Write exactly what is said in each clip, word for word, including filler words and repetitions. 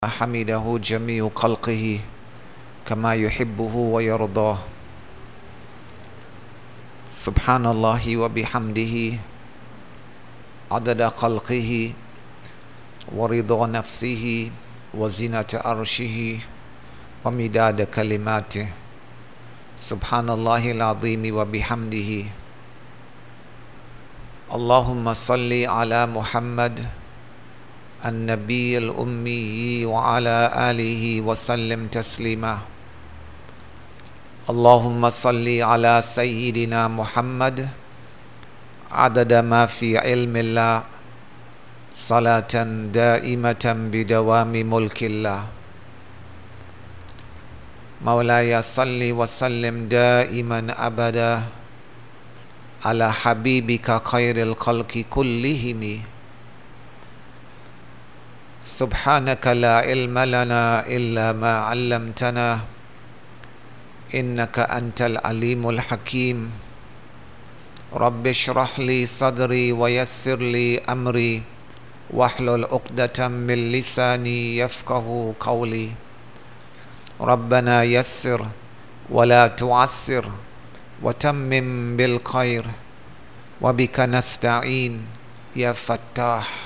حمده جميع خلقه كما يحبه ويرضاه سبحان الله وبحمده عدد خلقه ورضا نفسه وزنة عرشه ومداد كلماته سبحان الله العظيم وبحمده اللهم صل على محمد النبي الأمي وعلى آله وسلم تسليما اللهم صل على سيدنا محمد عدد ما في علم الله صلاة دائمة بدوام ملك الله مولاي صل وسلم دائما أبدا على حبيبك خير الخلق كلهم سبحانك لا علم لنا إلا ما علمتنا إنك أنت العليم الحكيم رب اشرح لي صدري ويسر لي أمري واحلل عقدة من لساني يفقه قولي ربنا يسر ولا تعسر وتمم بالخير وبك نستعين يا فتاح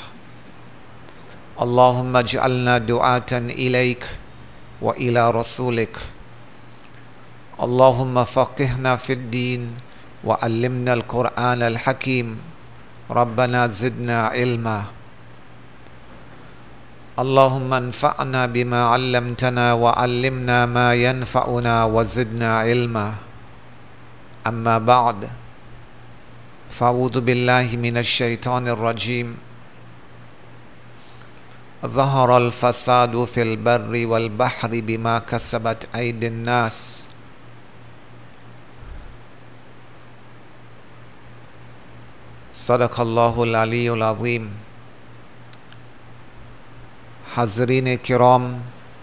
اللهم اجعلنا دعاة إليك وإلى رسولك اللهم فقهنا في الدين وعلمنا القرآن الحكيم ربنا زدنا علما اللهم انفعنا بما علمتنا وعلمنا ما ينفعنا وزدنا علما أما بعد فأعوذ بالله من الشيطان الرجيم ظهر الفساد في البر والبحر بما كسبت أيدي الناس صدق الله العلي العظيم Hazrin Kiram,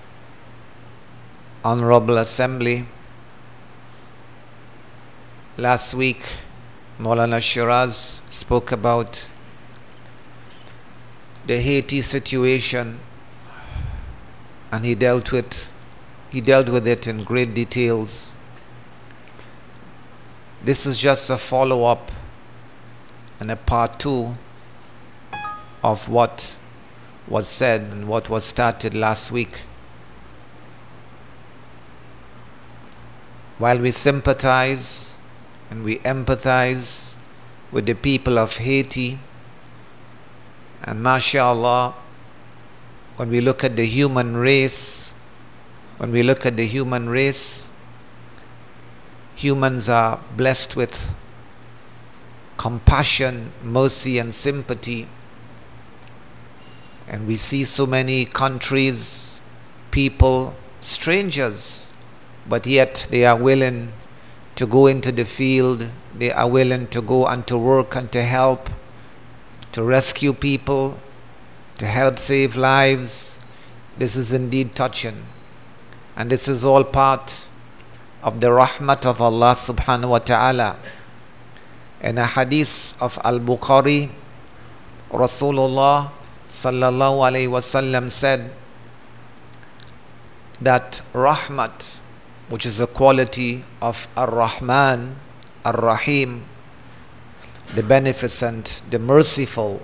Honorable Assembly, last week Maulana Shiraz spoke about the Haiti situation, and he dealt with he dealt with it in great details. This is just a follow-up and a part two of what was said and what was started last week. While we sympathize and we empathize with the people of Haiti, and mashallah, when we look at the human race, when we look at the human race, humans are blessed with compassion, mercy and sympathy. And we see so many countries, people, strangers, but yet they are willing to go into the field, they are willing to go and to work and to help, to rescue people, to help save lives. This is indeed touching. And this is all part of the rahmat of Allah subhanahu wa ta'ala. In a hadith of Al-Bukhari, Rasulullah sallallahu alayhi wasallam said that rahmat, which is a quality of Ar-Rahman, Ar-Rahim, the beneficent, the merciful.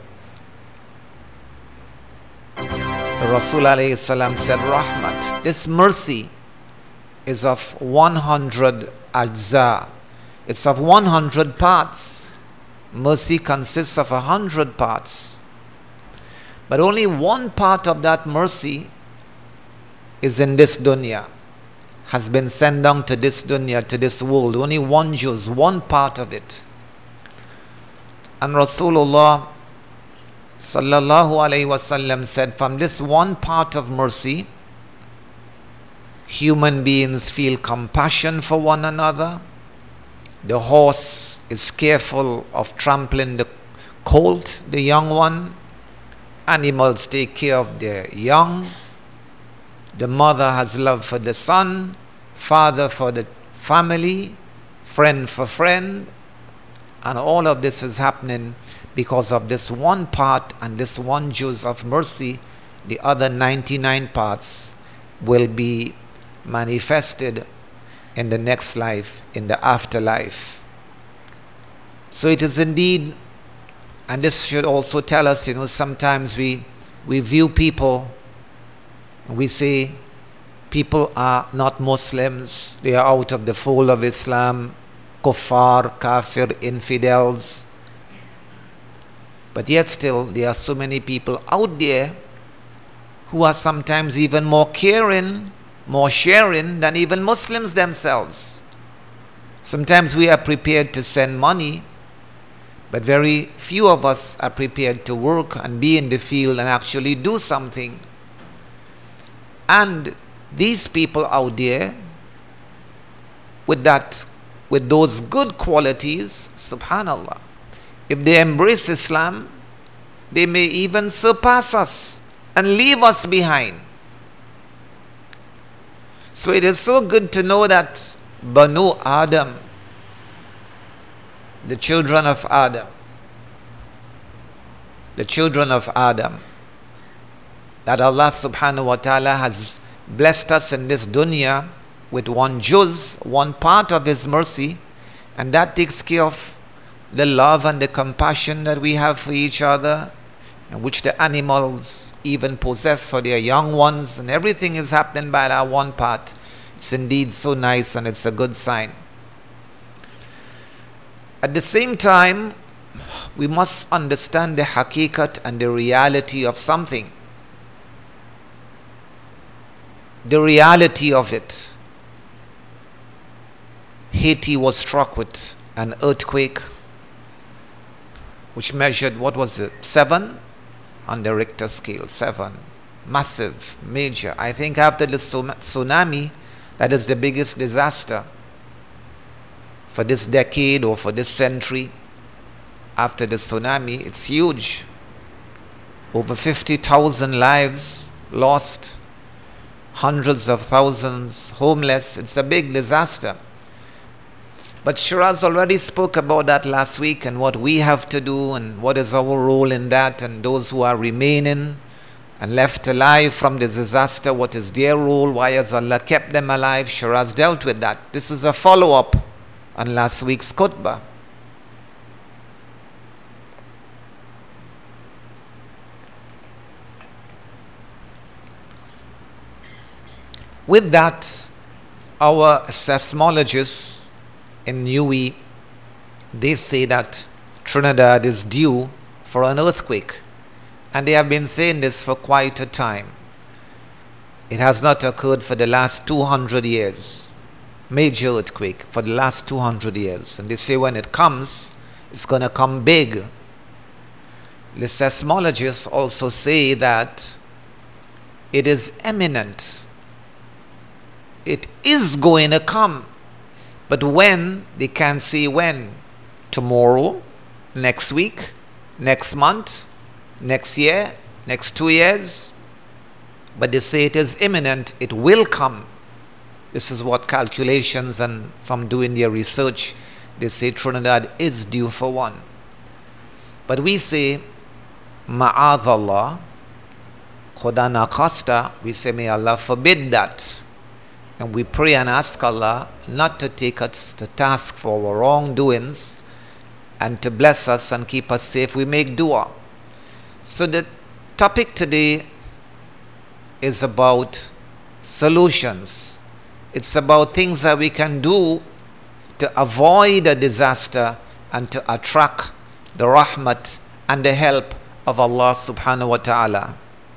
The Rasul alayhi salam said, Rahmat, this mercy is of one hundred ajza. It's of one hundred parts. Mercy consists of a hundred parts. But only one part of that mercy is in this dunya, has been sent down to this dunya, to this world. Only one juz, one part of it. And Rasulullah sallallahu alayhi wasallam said, from this one part of mercy, human beings feel compassion for one another. The horse is careful of trampling the colt, the young one. Animals take care of their young. The mother has love for the son, father for the family, friend for friend. And all of this is happening because of this one part and this one juz of mercy the other ninety-nine parts will be manifested in the next life, in the afterlife. So it is indeed, and this should also tell us, you know, sometimes we, we view people, we say people are not Muslims, they are out of the fold of Islam, kuffar, kafir, infidels. But yet still, there are so many people out there who are sometimes even more caring, more sharing than even Muslims themselves. Sometimes we are prepared to send money, but very few of us are prepared to work and be in the field and actually do something. And these people out there, with that, with those good qualities, subhanallah, if they embrace Islam, they may even surpass us and leave us behind. So it is so good to know that Banu Adam, the children of Adam, the children of Adam, that Allah subhanahu wa ta'ala has blessed us in this dunya with one juz, one part of His mercy, and that takes care of the love and the compassion that we have for each other, and which the animals even possess for their young ones, and everything is happening by that one part. It's indeed so nice, and it's a good sign. At the same time, we must understand the hakikat and the reality of something. The reality of it. Haiti was struck with an earthquake which measured, what was it, seven on the Richter scale, seven. Massive, major. I think after the tsunami, that is the biggest disaster for this decade or for this century. After the tsunami, it's huge. Over fifty thousand lives lost, hundreds of thousands homeless. It's a big disaster. But Shiraz already spoke about that last week, and what we have to do and what is our role in that, and those who are remaining and left alive from the disaster, what is their role, why has Allah kept them alive. Shiraz dealt with that. This is a follow-up on last week's khutbah. With that, our seismologists in U A E, they say that Trinidad is due for an earthquake, and they have been saying this for quite a time. It has not occurred for the last two hundred years. Major earthquake for the last two hundred years, and they say when it comes, it's going to come big. The seismologists also say that it is imminent. It is going to come. But when, they can't say when. Tomorrow, next week, next month, next year, next two years. But they say it is imminent, it will come. This is what calculations, and from doing their research, they say Trinidad is due for one. But we say, Ma'adallah, Khuda na khasta, we say may Allah forbid that. And we pray and ask Allah not to take us to task for our wrongdoings, and to bless us and keep us safe. We make dua. So the topic today is about solutions. It's about things that we can do to avoid a disaster and to attract the rahmat and the help of Allah subhanahu wa ta'ala.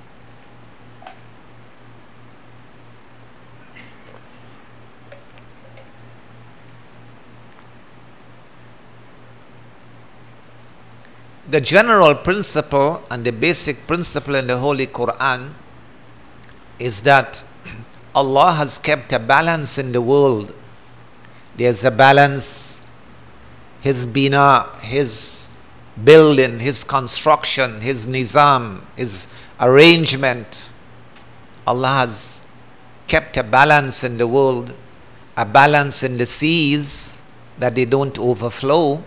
The general principle and the basic principle in the Holy Quran is that Allah has kept a balance in the world. There's a balance, His bina, His building, His construction, His nizam, His arrangement. Allah has kept a balance in the world, a balance in the seas, that they don't overflow.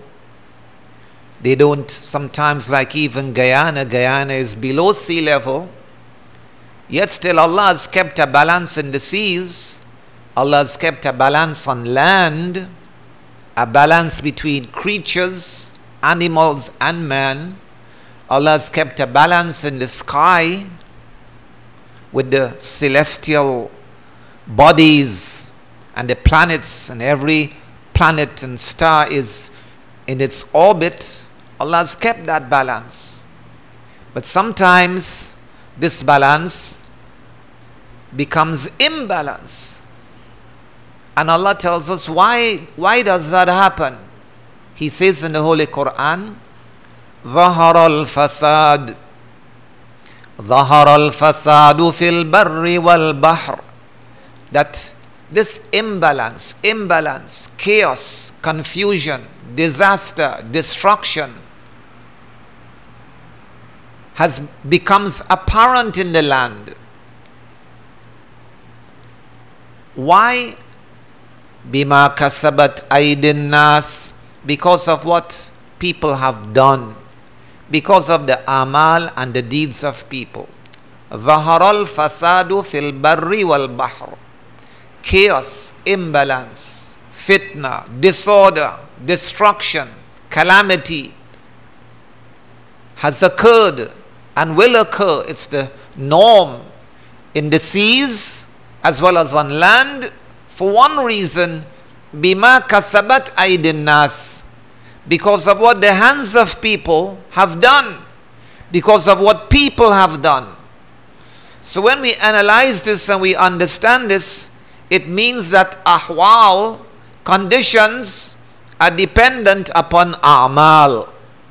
They don't, sometimes like even Guyana, Guyana is below sea level, Yet still Allah has kept a balance in the seas. Allah has kept a balance on land, a balance between creatures, animals and man. Allah has kept a balance in the sky with the celestial bodies and the planets, and every planet and star is in its orbit. Allah has kept that balance. But sometimes this balance becomes imbalance. And Allah tells us why, why does that happen? He says in the Holy Quran, ظهر الفساد ظهر الفساد في البر والبحر, that this imbalance, imbalance, chaos, confusion, disaster, destruction has becomes apparent in the land. Why? Bima kasabat aydin nas, because of what people have done, because of the amal and the deeds of people. ظهر الفساد في البر والبحر, chaos, imbalance, fitna, disorder, destruction, calamity has occurred and will occur. It's the norm in the seas as well as on land, for one reason, bima kasabat aydin nas, because of what the hands of people have done, because of what people have done. So when we analyze this and we understand this, it means that ahwal, conditions, are dependent upon a'mal.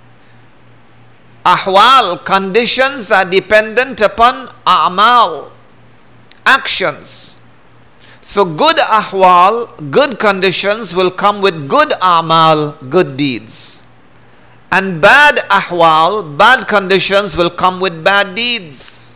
Ahwal, conditions, are dependent upon a'mal, actions. So good ahwal, good conditions will come with good a'mal, good deeds. And bad ahwal, bad conditions will come with bad deeds.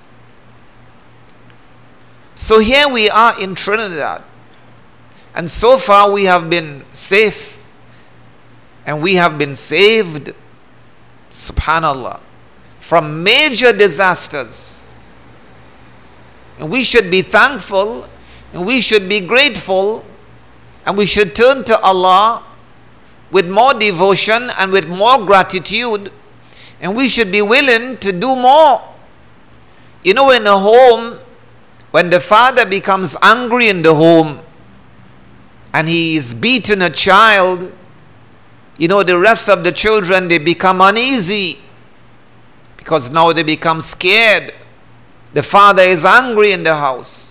So here we are in Trinidad. And so far we have been safe. And we have been saved, subhanallah, from major disasters. And we should be thankful, and we should be grateful, and we should turn to Allah with more devotion and with more gratitude, and we should be willing to do more. You know, in a home, when the father becomes angry in the home and he is beating a child, you know, the rest of the children, they become uneasy because now they become scared. The father is angry in the house.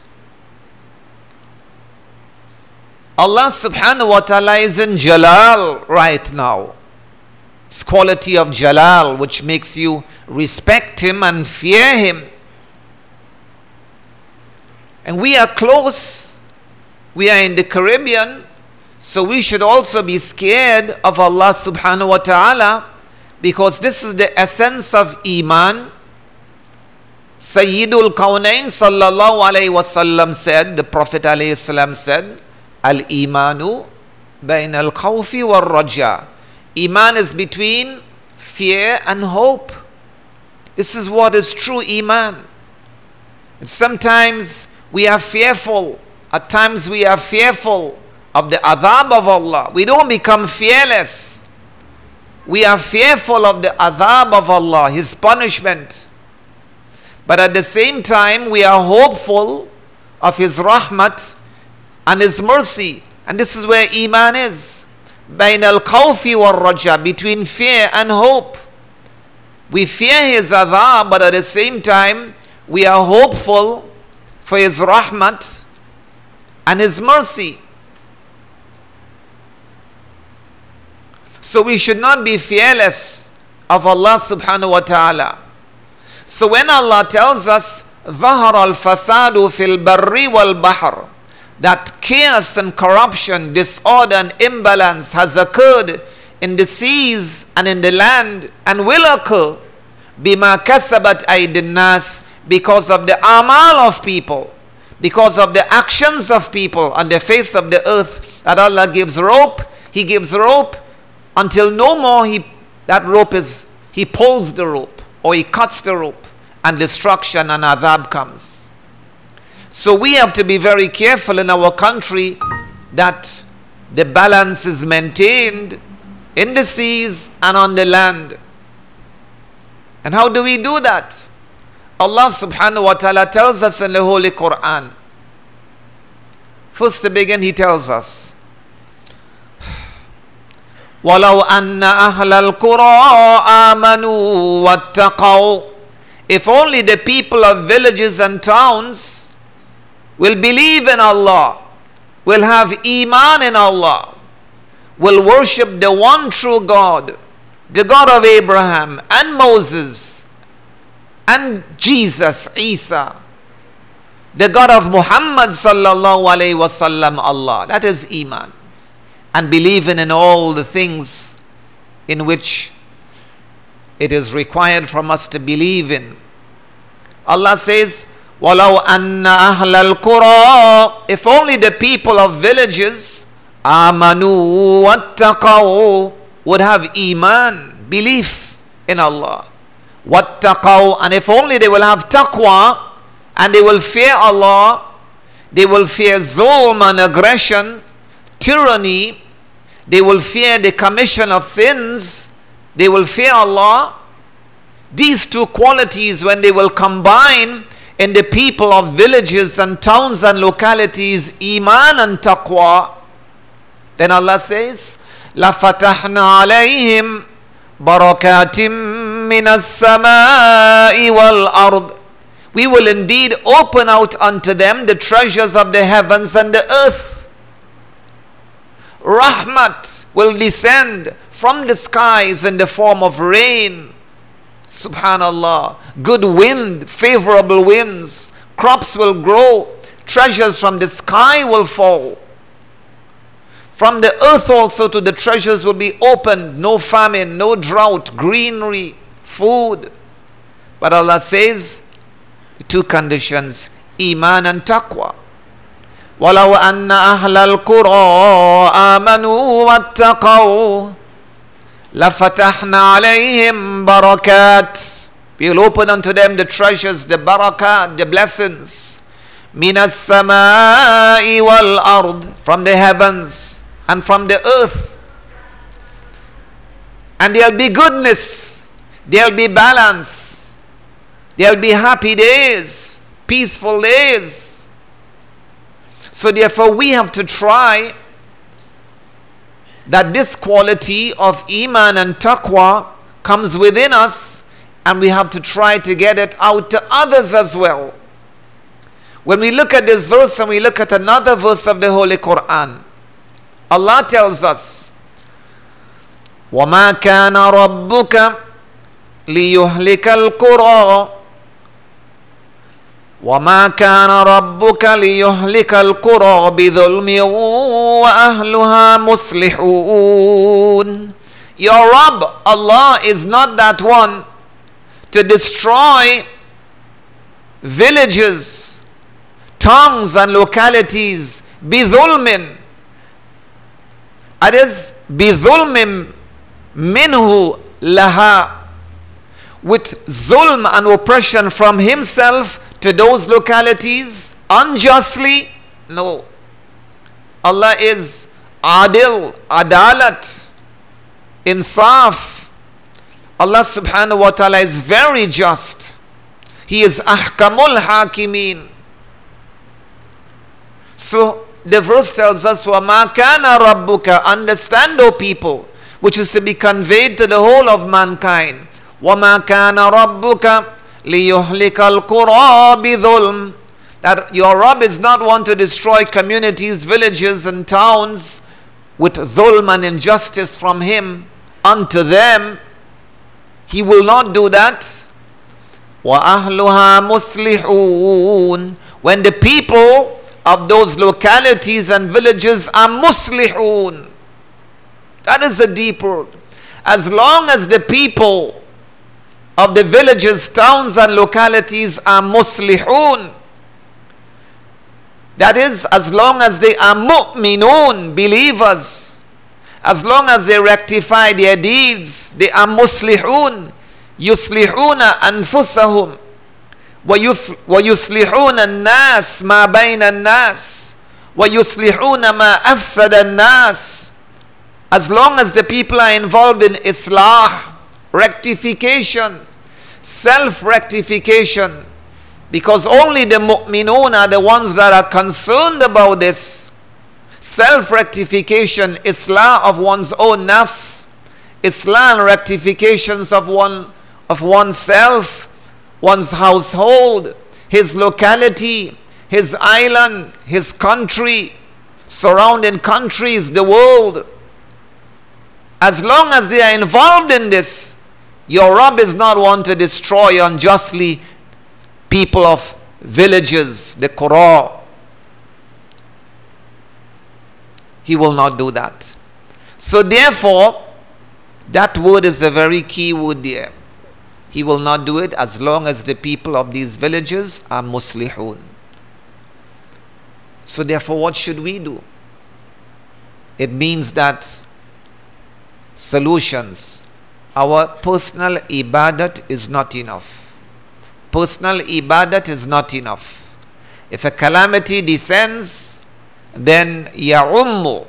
Allah subhanahu wa ta'ala is in Jalal right now. It's quality of Jalal which makes you respect Him and fear Him. And we are close. We are in the Caribbean. So we should also be scared of Allah subhanahu wa ta'ala, because this is the essence of Iman. Sayyidul Kawnain sallallahu alayhi wa sallam said, the Prophet alayhi salam said, Al-imanu bain al-khawfi wal-raja. Iman is between fear and hope. This is what is true Iman. And sometimes we are fearful. At times we are fearful of the adhab of Allah. We don't become fearless. We are fearful of the adhab of Allah, His punishment. But at the same time, we are hopeful of His rahmat and His mercy. And this is where Iman is. Bain al-khawfi wal-raja, between fear and hope. We fear His adhab, but at the same time, we are hopeful for His rahmat and His mercy. So we should not be fearless of Allah subhanahu wa ta'ala. So when Allah tells us, ظَهَرَ الْفَسَادُ فِي الْبَرِّ وَالْبَحْرِ, that chaos and corruption, disorder and imbalance has occurred in the seas and in the land and will occur, بِمَا كَسَبَتْ أَيْدِ النَّاسِ, because of the amal of people, because of the actions of people on the face of the earth, that Allah gives rope, He gives rope until no more he, that rope is, He pulls the rope or He cuts the rope and destruction and adhab comes. So we have to be very careful in our country that the balance is maintained in the seas and on the land. And how do we do that? Allah subhanahu wa ta'ala tells us in the Holy Quran. First to begin, He tells us, وَلَوْ أَنَّ أَهْلَ الْقُرَىٰ آمَنُوا وَاتَّقَوْا. If only the people of villages and towns will believe in Allah, will have iman in Allah, will worship the one true God, the God of Abraham and Moses and Jesus, Isa, the God of Muhammad sallallahu alayhi wasallam, Allah. That is iman. And believing in all the things in which it is required from us to believe in. Allah says, وَلَوْ أَنَّ أَهْلَ الْقُرَىٰ. If only the people of villages آمَنُوا وَاتَّقَوْا would have iman, belief in Allah. وَاتَّقَوْا. And if only they will have taqwa and they will fear Allah, they will fear zulm and aggression, tyranny, they will fear the commission of sins, they will fear Allah. These two qualities, when they will combine in the people of villages and towns and localities, iman and taqwa, then Allah says, لَفَتَحْنَا عَلَيْهِمْ بَرَكَاتٍ مِّنَ السَّمَاءِ وَالْأَرْضِ. We will indeed open out unto them the treasures of the heavens and the earth. Rahmat will descend from the skies in the form of rain. Subhanallah. Good wind, favorable winds. Crops will grow. Treasures from the sky will fall. From the earth also to the treasures will be opened. No famine, no drought, greenery, food. But Allah says, two conditions, iman and taqwa. وَلَوْ أَنَّ أَهْلَ الْقُرَىٰ آمَنُوا وَاتَّقَوْا لَفَتَحْنَا عَلَيْهِمْ بَرَكَاتٍ. We will open unto them the treasures, the barakat, the blessings. مِنَ السَّمَاءِ وَالْأَرْضِ. From the heavens and from the earth. And there will be goodness. There will be balance. There will be happy days, peaceful days. So therefore we have to try that this quality of iman and taqwa comes within us, and we have to try to get it out to others as well. When we look at this verse and we look at another verse of the Holy Quran, Allah tells us, وَمَا كَانَ رَبُّكَ لِيُهْلِكَ الْقُرَىٰ وَمَا كَانَ رَبُّكَ لِيُهْلِكَ الْقُرَىٰ بِظُلْمٍ وَأَهْلُهَا مُصْلِحُونَ. Your Rabb, Allah, is not that one to destroy villages, towns and localities بِظُلْمٍ. That is, بِظُلْمٍ مِنْهُ لَهَا, with zulm and oppression from Himself to those localities unjustly. No. Allah is adil, adalat, insaf. Allah subhanahu wa ta'ala is very just. He is ahkamul hakimin. So the verse tells us, وَمَا كَانَ رَبُّكَ. Understand, O people, which is to be conveyed to the whole of mankind. وَمَا كَانَ رَبُّكَ لِيُهْلِكَ الْقُرَىٰ بِظُلْمٍ. That your Rabb is not one to destroy communities, villages and towns with dhulm and injustice from Him unto them. He will not do that. وَأَهْلُهَا مُصْلِحُونَ. When the people of those localities and villages are muslihun. That is the deep word. As long as the people of the villages, towns and localities are muslihun, that is, as long as they are mu'minun, believers, as long as they rectify their deeds, they are muslihun, yuslihuna anfusahum وَيُصْلِحُونَ النَّاسِ مَا بَيْنَ النَّاسِ وَيُصْلِحُونَ مَا أَفْسَدَ النَّاسِ. As long as the people are involved in islah, rectification, self-rectification, because only the mu'minun are the ones that are concerned about this. Self-rectification, islah of one's own nafs, islah and rectifications of one of oneself, one's household, his locality, his island, his country, surrounding countries, the world. As long as they are involved in this, your Rabb is not one to destroy unjustly people of villages, the Qura. He will not do that. So therefore, that word is a very key word there. He will not do it as long as the people of these villages are muslihun. So therefore, what should we do? It means that solutions. Our personal ibadat is not enough. Personal ibadat is not enough. If a calamity descends, then ya'ummu.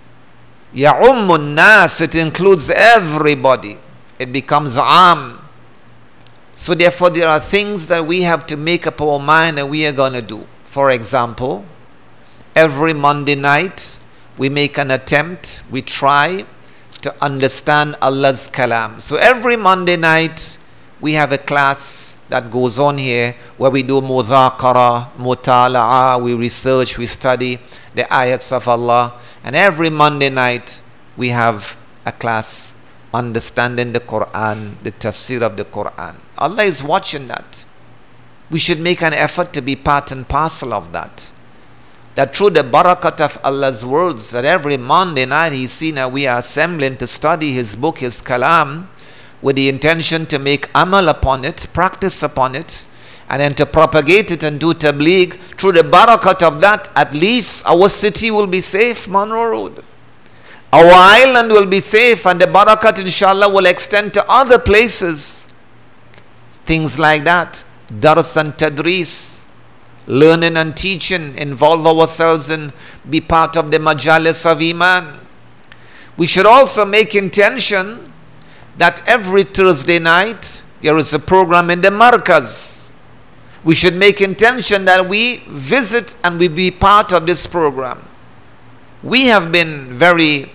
Ya'ummu nas, it includes everybody. It becomes am. So therefore, there are things that we have to make up our mind that we are going to do. For example, every Monday night, we make an attempt, we try to understand Allah's kalam. So every Monday night, we have a class that goes on here where we do mudhakara, mutala'a, we research, we study the ayats of Allah. And every Monday night, we have a class understanding the Quran, the tafsir of the Quran. Allah is watching that. We should make an effort to be part and parcel of that. That through the barakat of Allah's words, that every Monday night He's seen that we are assembling to study His book, His kalam, with the intention to make amal upon it, practice upon it, and then to propagate it and do tabligh. Through the barakat of that, at least our city will be safe, Monroe Road. Our island will be safe, and the barakat inshallah will extend to other places. Things like that. Dars and tadris, learning and teaching, involve ourselves and be part of the majalis of Iman. We should also make intention that every Thursday night there is a program in the markaz. We should make intention that we visit and we be part of this program. We have been very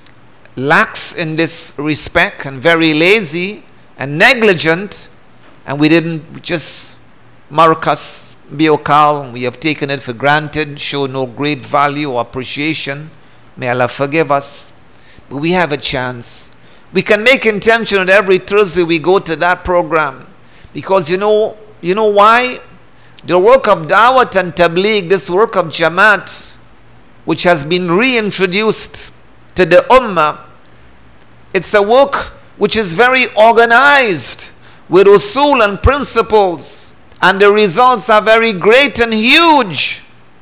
lax in this respect and very lazy and negligent, and we didn't just markaz biokal. We have taken it for granted, show no great value or appreciation. May Allah forgive us. But we have a chance. We can make intention that every Thursday we go to that program. Because you know, you know why? The work of Dawat and Tabligh, this work of Jamaat, which has been reintroduced to the Ummah, it's a work which is very organized with usul and principles, and the results are very great and huge.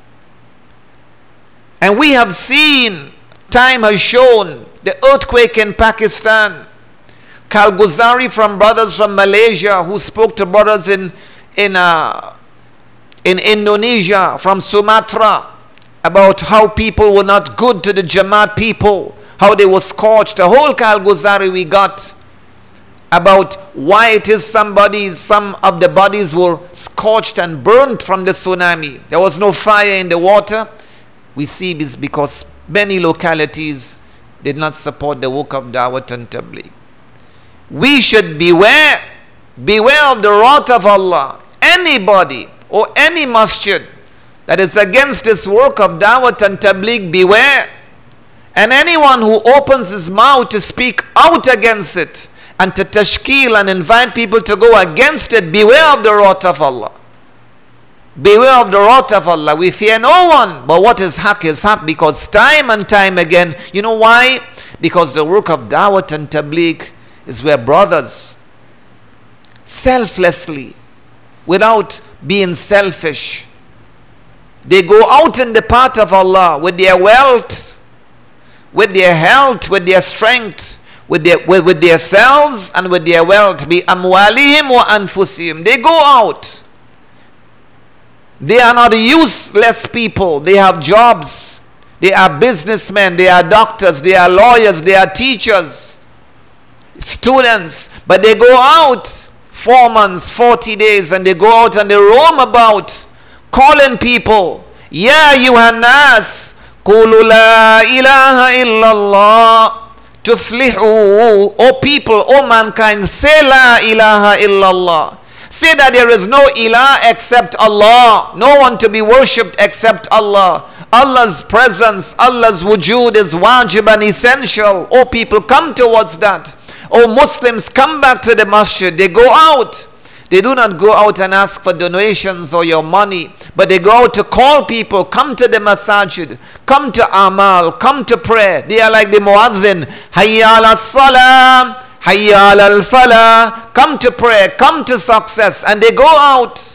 And we have seen, time has shown, the earthquake in Pakistan, Kalguzari from brothers from Malaysia who spoke to brothers in in uh, in Indonesia, from Sumatra, about how people were not good to the Jamaat people, how they were scorched. The whole Kalguzari we got about why it is somebody, some of the bodies were scorched and burnt from the tsunami. There was no fire in the water. We see this because many localities did not support the work of Dawat and Tabligh. We should beware, beware of the wrath of Allah. Anybody or any masjid that is against this work of Dawat and Tabligh, beware. And anyone who opens his mouth to speak out against it and to tashkil and invite people to go against it, beware of the wrath of Allah. Beware of the wrath of Allah. We fear no one, but what is haq is haq, because time and time again, you know why? Because the work of Dawat and Tabligh is where brothers selflessly, without being selfish, they go out in the path of Allah with their wealth, with their health, with their strength, with their with, with their selves and with their wealth. Bi amwalihim wa anfusihim. They go out They are not useless people. They have jobs. They are businessmen. They are doctors. They are lawyers. They are teachers, students. But they go out four months, forty days, and they go out and they roam about calling people. Ya ayyuhan nas, qulu la ilaha illallah tuflihu. O people, O mankind, say la ilaha illallah. Say that there is no ilah except Allah. No one to be worshipped except Allah. Allah's presence, Allah's wujud is wajib and essential. O people, come towards that. O Muslims, come back to the masjid. They go out. They do not go out and ask for donations or your money, but they go out to call people, come to the masajid, come to amal, come to prayer. They are like the muadhin, hayya ala salam, hayya ala al-falah, come to prayer, come to success. And they go out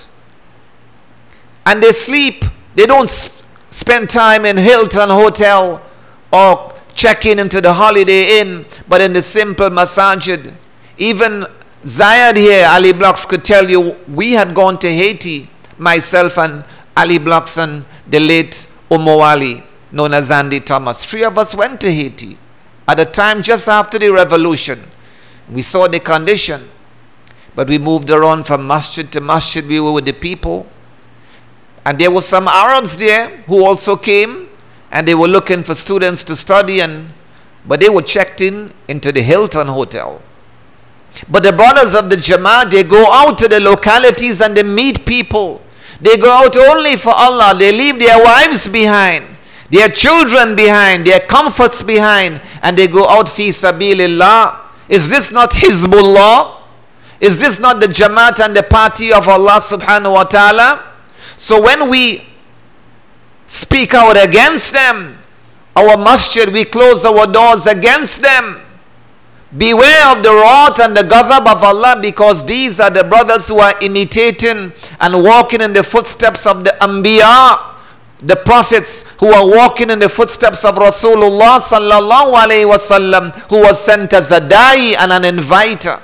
and they sleep. They don't sp spend time in Hilton Hotel or check in into the Holiday Inn, but in the simple masajid. Even Zayed here, Ali Blocks, could tell you, we had gone to Haiti, myself and Ali Blocks and the late Omowali, known as Andy Thomas. Three of us went to Haiti at a time just after the revolution. We saw the condition, but we moved around from masjid to masjid. We were with the people, and there were some Arabs there who also came, and they were looking for students to study, and but they were checked in into the Hilton Hotel. But the brothers of the Jamaat, they go out to the localities and they meet people. They go out only for Allah. They leave their wives behind, their children behind, their comforts behind, and they go out fi sabilillah. Is this not Hizbullah? Is this not the Jamaat and the party of Allah subhanahu wa ta'ala? So when we speak out against them, our masjid, we close our doors against them. Beware of the wrath and the ghadab of Allah, because these are the brothers who are imitating and walking in the footsteps of the Anbiya, the prophets who are walking in the footsteps of Rasulullah sallallahu alayhi wasallam, who was sent as a da'i and an inviter.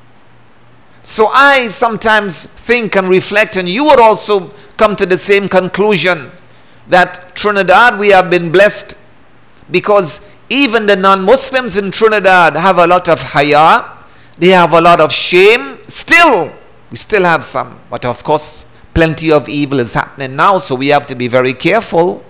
So I sometimes think and reflect, and you would also come to the same conclusion, that Trinidad, we have been blessed, because even the non-Muslims in Trinidad have a lot of haya, they have a lot of shame. Still, we still have some, but of course plenty of evil is happening now, so we have to be very careful.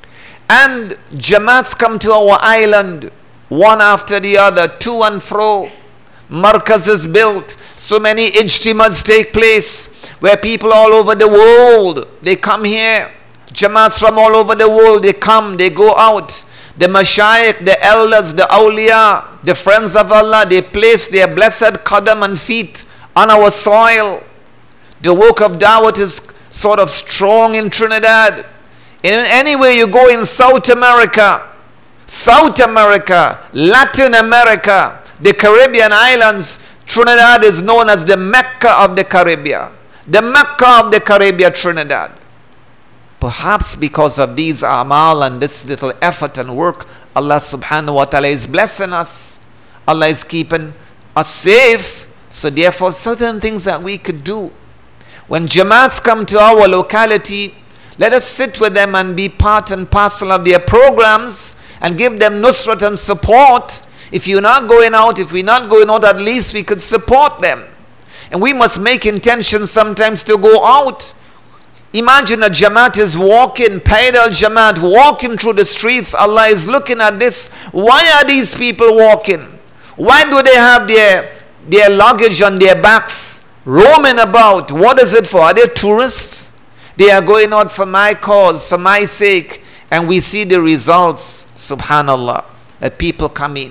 And Jamaats come to our island one after the other, to and fro. Markaz is built, so many ijtimas take place where people all over the world, they come here. Jamaats from all over the world, they come, they go out. The mashayikh, the elders, the awliya, the friends of Allah, they place their blessed qadam and feet on our soil. The work of Dawat is sort of strong in Trinidad. In anywhere you go in South America, South America, Latin America, the Caribbean islands, Trinidad is known as the Mecca of the Caribbean. The Mecca of the Caribbean, Trinidad. Perhaps because of these amal and this little effort and work, Allah subhanahu wa ta'ala is blessing us. Allah is keeping us safe. So therefore, certain things that we could do. When Jamaats come to our locality, let us sit with them and be part and parcel of their programs and give them nusrat and support. If you're not going out, if we're not going out, at least we could support them. And we must make intentions sometimes to go out. Imagine a Jamaat is walking, Paidal Jamaat, walking through the streets. Allah is looking at this. Why are these people walking? Why do they have their, their luggage on their backs, roaming about? What is it for? Are they tourists? They are going out for my cause, for my sake. And we see the results, subhanallah, that people come in.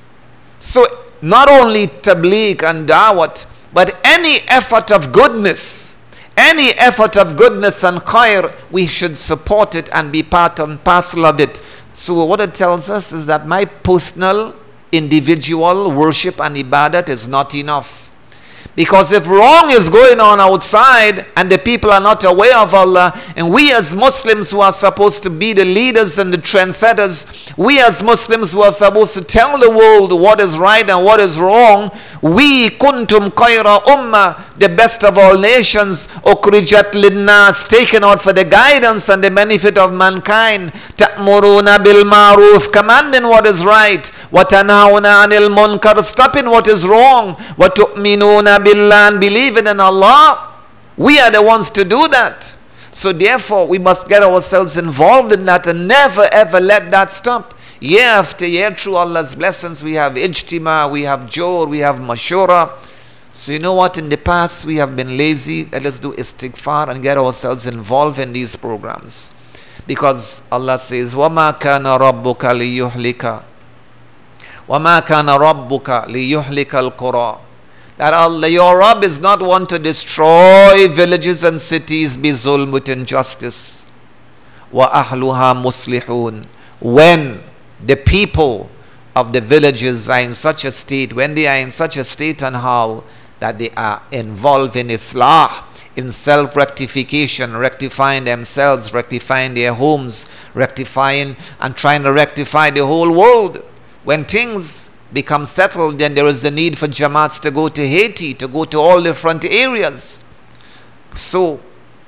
So not only tabligh and dawat, but any effort of goodness, any effort of goodness and khair, we should support it and be part and parcel of it. So what it tells us is that my personal, individual worship and ibadat is not enough. Because if wrong is going on outside and the people are not aware of Allah, and we as Muslims who are supposed to be the leaders and the trendsetters, we as Muslims who are supposed to tell the world what is right and what is wrong, we kuntum khayra ummah, the best of all nations, ukhrijat linnas, taken out for the guidance and the benefit of mankind, ta'muruna bil ma'ruf, commanding what is right, wa tanhauna 'anil munkar, stopping what is wrong, wa tu'minuna billah, believing in Allah. We are the ones to do that. So therefore we must get ourselves involved in that and never ever let that stop. Year after year, through Allah's blessings, we have ijtima, we have jawr, we have mashura. So you know what, in the past we have been lazy. Let us do istighfar and get ourselves involved in these programs, because Allah says, وَمَا كَانَ رَبُّكَ لِيُحْلِكَ وَمَا كَانَ رَبُّكَ لِيُحْلِكَ الْقُرَى, that Allah, your Rabb, is not one to destroy villages and cities bizulm, with injustice. وَأَهْلُهَا مُصْلِحُونَ, when the people of the villages are in such a state, when they are in such a state and how that they are involved in islah, in self-rectification, rectifying themselves, rectifying their homes, rectifying and trying to rectify the whole world. When things become settled, then there is the need for Jamaats to go to Haiti, to go to all different areas. So,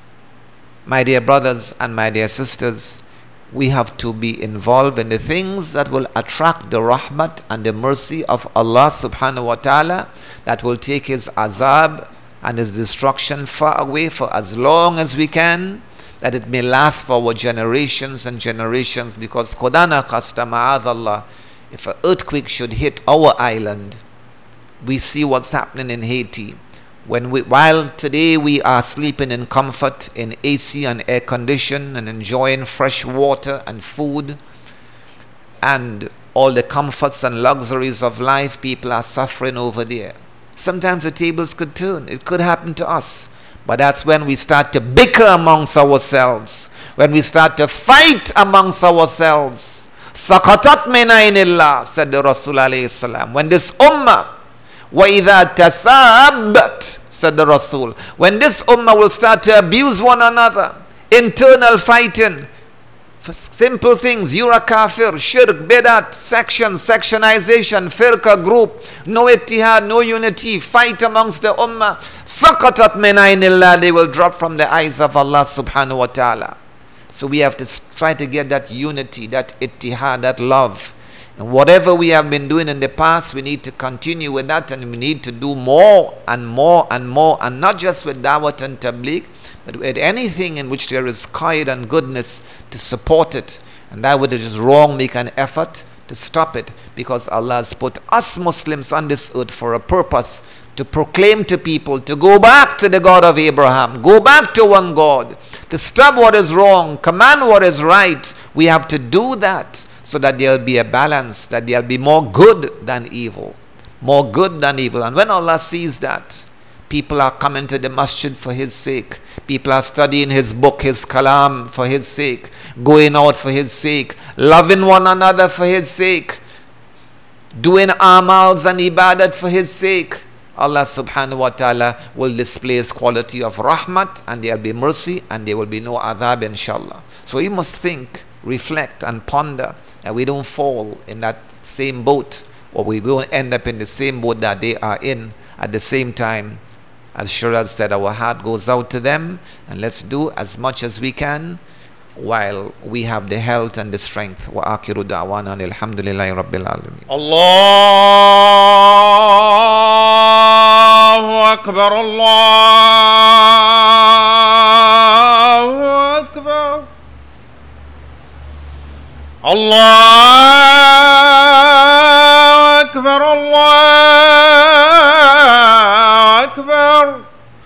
my dear brothers and my dear sisters, we have to be involved in the things that will attract the rahmat and the mercy of Allah subhanahu wa ta'ala, that will take His azab and His destruction far away for as long as we can, that it may last for our generations and generations. Because Qadana khasta ma'adallah, if an earthquake should hit our island, we see what's happening in Haiti. When we, while today we are sleeping in comfort in A C and air condition and enjoying fresh water and food and all the comforts and luxuries of life, people are suffering over there. Sometimes the tables could turn. It could happen to us. But that's when we start to bicker amongst ourselves, when we start to fight amongst ourselves. Saqatat min aynillah, said the Rasul alayhi salam. When this ummah, وَإِذَا تَسَابَّتْ, said the Rasul, when this ummah will start to abuse one another, internal fighting for simple things, you're a kafir, shirk, bidat, section, sectionization, firqa, group, no ittihad, no unity, fight amongst the ummah, saqatat min aynillah, they will drop from the eyes of Allah subhanahu wa ta'ala. So we have to try to get that unity, that ittihad, that love. And whatever we have been doing in the past, we need to continue with that, and we need to do more and more and more, and not just with dawat and tabligh, but with anything in which there is khair and goodness, to support it. And that which is wrong, make an effort to stop it, because Allah has put us Muslims on this earth for a purpose, to proclaim to people, to go back to the God of Abraham, go back to one God, to stop what is wrong, command what is right. We have to do that, so that there will be a balance, that there will be more good than evil. More good than evil. And when Allah sees that, people are coming to the masjid for His sake. People are studying His book, His kalam for His sake. Going out for His sake. Loving one another for His sake. Doing amals and ibadat for His sake. Allah subhanahu wa ta'ala will display His quality of rahmat, and there will be mercy, and there will be no adhab, inshallah. So you must think, reflect and ponder, and we don't fall in that same boat, or we won't end up in the same boat that they are in. At the same time, as Shiraz said, our heart goes out to them, and let's do as much as we can while we have the health and the strength. Wa akhiru da'wana alhamdulillahi rabbil alamin. Allahu akbar, Allahu akbar. Allahu Akbar, Allahu Akbar.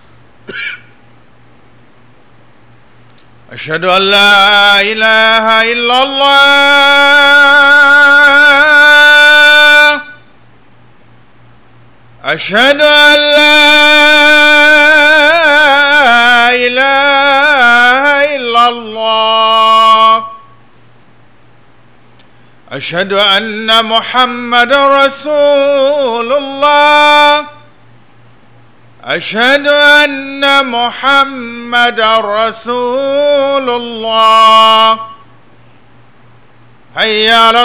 Ashhadu an la ilaha illallah. Ashhadu an la ilaha illallah. أشهد أن محمد رسول الله. أشهد أن محمد رسول الله. حي على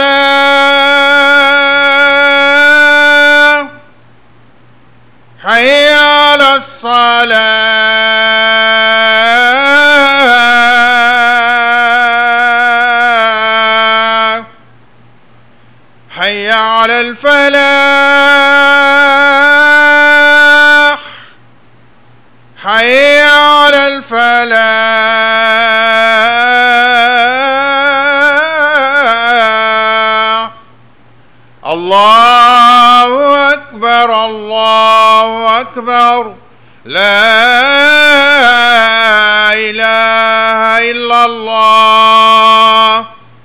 الصلاة، حي على الصلاة، حي على الفلاح، حي على الفلاح. الله أكبر، الله أكبر، لا إله إلا الله.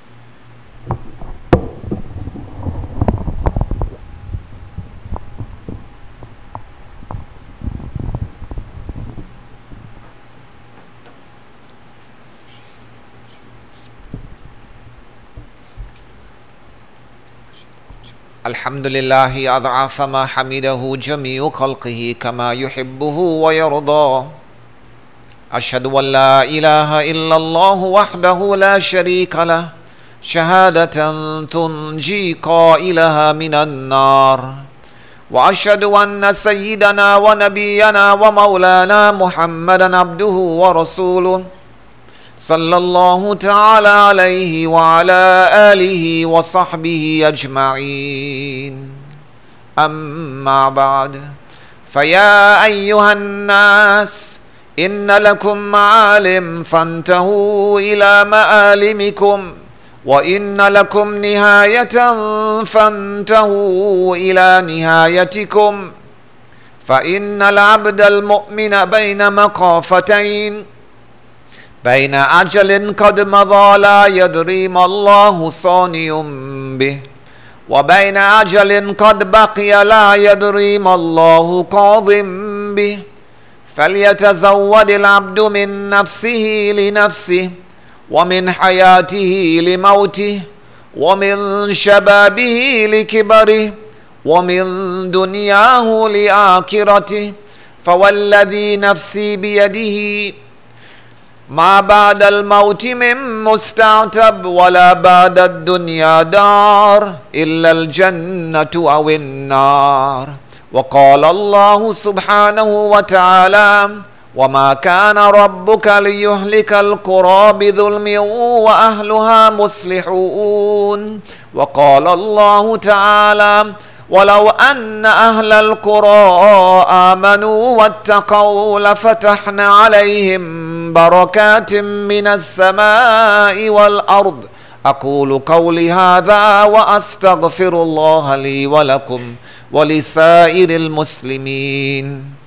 الحمد لله أضعف ما حمده جميع خلقه كما يحبه ويرضى. أشهد أن لا إله إلا الله وحده لا شريك له شهادة تنجي قائلها من النار. وأشهد أن سيدنا ونبينا ومولانا محمدا عبده ورسوله صلى الله تعالى عليه وعلى آله وصحبه أجمعين. أما بعد، فيا أيها الناس إن لكم معالم فانتهوا إلى مآلمكم، وإن لكم نهاية فانتهوا إلى نهايتكم. فإن العبد المؤمن بين مخافتين، بين أجل قد مضى لا يدري ما الله صانع به، وبين أجل قد بقي لا يدري ما الله قاض به. فليتزود العبد من نفسه لنفسه، ومن حياته لموته، ومن شبابه لكبره، ومن دنياه لآخرته. فوالذي نفسي بيده ما بعد الموت من مستعتب، ولا بعد الدنيا دار إلا الجنة أو النار. وقال الله سبحانه وتعالى: وما كان ربك ليهلك القرى بظلم وأهلها مصلحون. وقال الله تعالى: ولو أن أهل القرى آمنوا واتقوا لفتحنا عليهم بركات من السماء والأرض. أقول قولي هذا وأستغفر الله لي ولكم ولسائر المسلمين.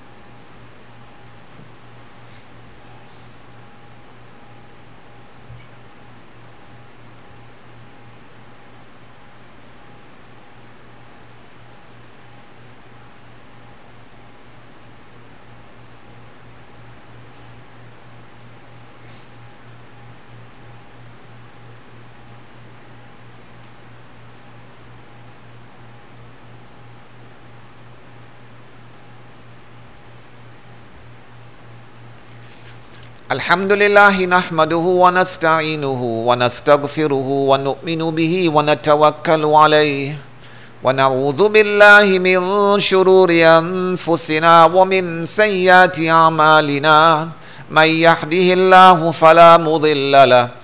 الحمد لله نحمده ونستعينه ونستغفره ونؤمن به ونتوكل عليه، ونعوذ بالله من شرور أنفسنا ومن سيئات أعمالنا. من يهده الله فلا مضل له،